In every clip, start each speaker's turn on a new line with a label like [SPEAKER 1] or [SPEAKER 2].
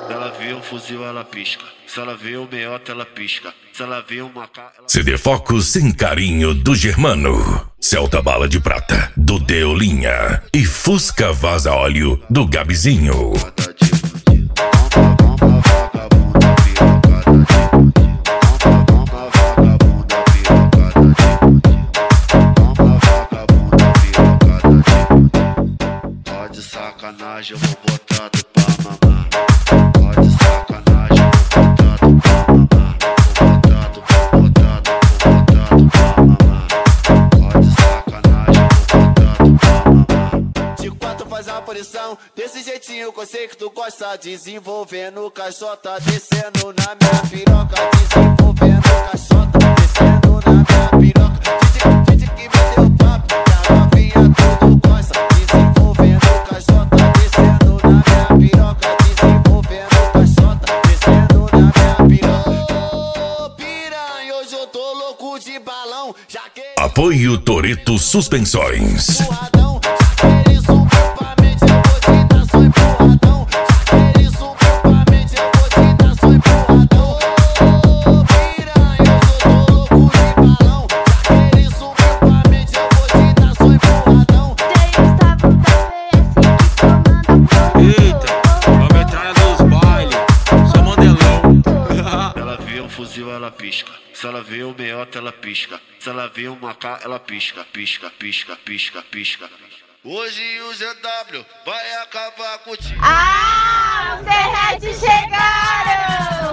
[SPEAKER 1] Ela vê um fuzil, ela pisca. Se ela vê um meiota, ela pisca. Se ela vê uma
[SPEAKER 2] CD Foco sem carinho do Germano. Celta Bala de Prata do Deolinha. E Fusca Vaza Óleo do Gabizinho.
[SPEAKER 1] Pode sacanagem, eu vou botar tu pra mamar. Pode sacanagem, eu vou botar tu pra mamar. Vou botar tu pra mamar. Pode sacanagem, eu vou botar tu pra mamar.
[SPEAKER 3] De quatro faz a posição, desse jeitinho que eu sei que tu gosta. Desenvolvendo caixota, descendo na minha piroca. Desenvolvendo caixota, descendo na minha piroca. Gente que me deu papo, que a novinha tudo gosta. Desenvolvendo caixota, descendo na minha piroca. Desenvolvendo caixota, descendo na minha piroca. Ô piranha, hoje eu tô louco de balão. Já que
[SPEAKER 2] Apoio Toreto Suspensões.
[SPEAKER 3] empurradão, já que eles subiu pra mente, eu vou te dar só empurradão. Já que eles subiu pra mente, eu vou te dar só empurradão. Ô piranha, hoje eu tô louco de balão. Já que eles subiu pra mente, eu vou te dar só empurradão.
[SPEAKER 4] Eita, a metralha dos bailes, só modelão.
[SPEAKER 1] Ela vê um fuzil, ela pisca. Se ela vê um meiota, ela pisca. Se ela vê uma K, ela pisca, pisca, pisca, pisca, pisca. Hoje o ZW vai acabar contigo.
[SPEAKER 5] Ah, os Serrete chegaram!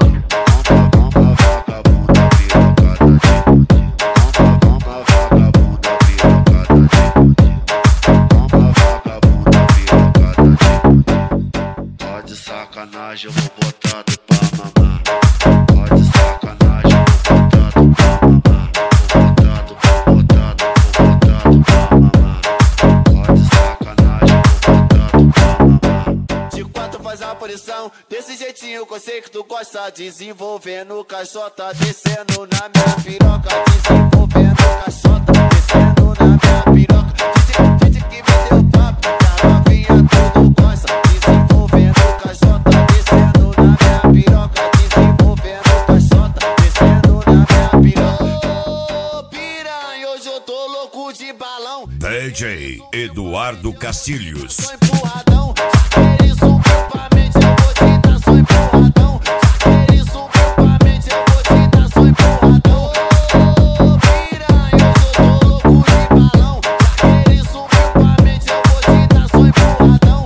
[SPEAKER 1] Pode sacanagem, eu vou botar tu pra mamar. Pode sacanagem, eu vou botar tu pra mamar. Vou botar tu pra mamar. Pode sacanagem, eu vou botar tu pra mamar.
[SPEAKER 3] De quatro faz a posição, desse jeitinho que eu sei que tu gosta. Desenvolvendo caixota, descendo na minha piroca. Desenvolvendo caixota, descendo na minha piroca. Gente que me deu papo, que a novinha tudo gosta. Desenvolvendo caixota, descendo na minha piroca. Desenvolvendo caixota, descendo na minha piroca. Ô piranha, hoje eu tô louco de balão.
[SPEAKER 2] DJ Eduardo Castilhos.
[SPEAKER 3] Só empurradão, já que ele subiu pra mente, eu vou te dar só empurradão. Já que ele subiu pra mente, eu vou te dar só empurradão. Ô piranha, hoje eu tô louco de balão. Já que ele subiu pra mente, eu vou te dar só empurradão.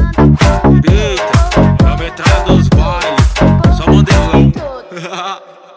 [SPEAKER 4] Eita, a metralha dos bailes, só modelão.